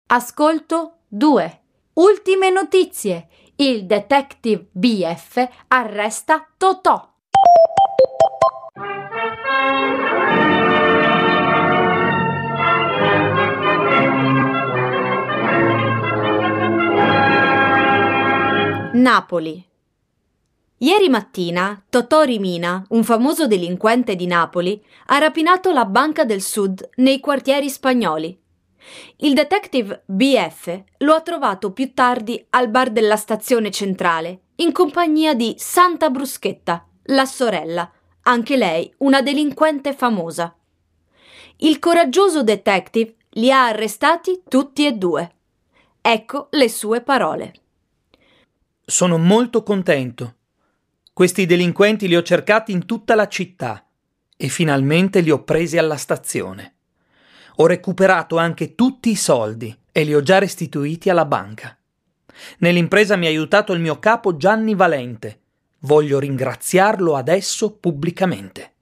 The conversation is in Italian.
Ascolto 2. Ultime notizie. Il detective BF arresta Totò. Napoli. Ieri mattina Totò Rimina, un famoso delinquente di Napoli, ha rapinato la Banca del Sud nei quartieri spagnoli. Il detective BF lo ha trovato più tardi al bar della stazione centrale, in compagnia di Santa Bruschetta, la sorella, anche lei una delinquente famosa. Il coraggioso detective li ha arrestati tutti e due. Ecco le sue parole. Sono molto contento. Questi delinquenti li ho cercati in tutta la città e finalmente li ho presi alla stazione. Ho recuperato anche tutti i soldi e li ho già restituiti alla banca. Nell'impresa mi ha aiutato il mio capo Gianni Valente. Voglio ringraziarlo adesso pubblicamente.